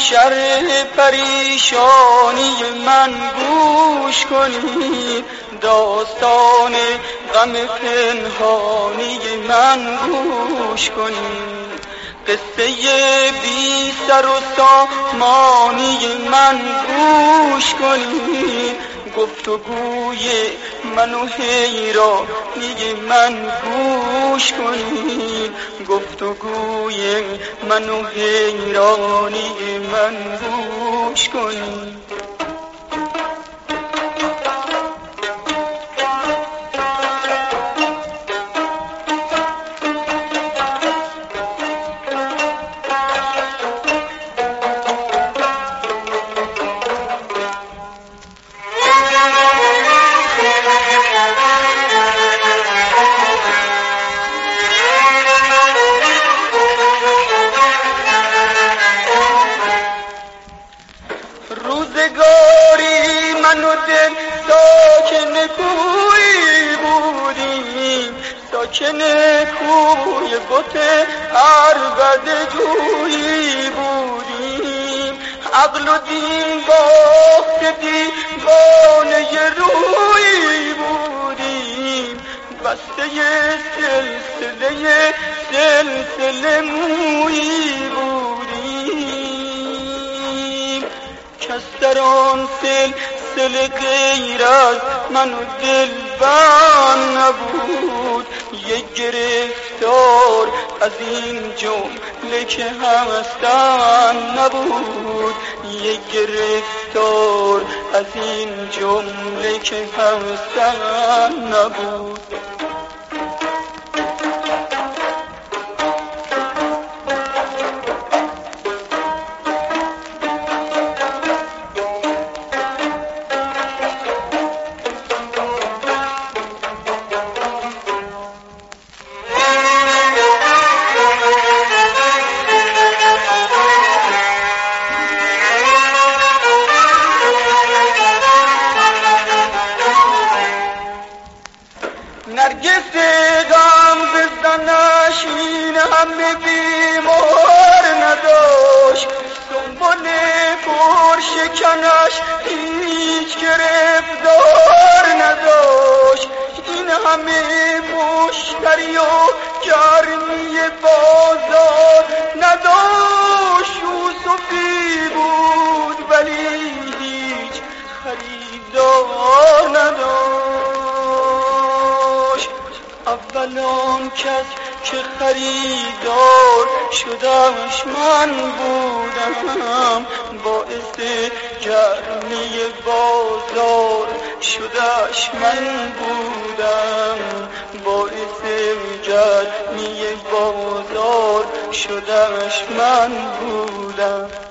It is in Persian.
شرح پریشانی من گوش کنید، داستان غم پنهانی من گوش کنید، قصه بی سر و سامانی من گوش کنید، گفتگوی من و حیرانی من گوش کنید، گفتگوی من و حیرانی من گوش کنید. روزگاری من و دل ساکن کوی بودیم، ساکن کوی بت عربده جویی بودیم، عقل و دین باخت دیوانه رویی بودیم، بسته سلسله مویی بودیم، کس در آن سلسله غیر از من و دلبر نبود، یک گرفتار از این جمله که هستن نبود، یک گرفتار از این جمله که هستن نبود. نرگس غم بزنش این همه بیمار نداشت، سنبل پرشکنش هیچ گرفتار نداشت، این همه مشتری و گرمی بازار نداشت، یوسفی بود ولی هیچ خریدار نداشت. اول آن کس که خریدار شدش من بودم، باعث گرمی بازار شدش من بودم، باعث گرمی بازار شدش من بودم.